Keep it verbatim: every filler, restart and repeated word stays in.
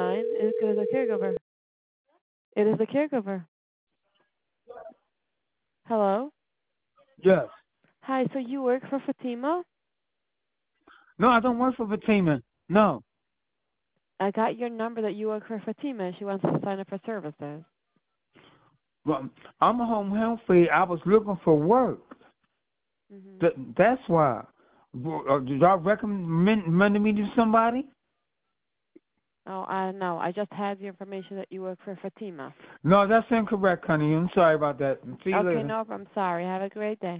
line. It is a caregiver. It is a caregiver. Hello? Yes. Hi, so you work for Fatima? No, I don't work for Fatima. No. I got your number that you work for Fatima and she wants to sign up for services. Well, I'm a home health aide. I was looking for work. Mm-hmm. Th- that's why. Uh, did y'all recommend me to somebody? Oh, I know. I just had the information that you work for Fatima. No, that's incorrect, honey. I'm sorry about that. See you Okay, later. no, I'm sorry. Have a great day.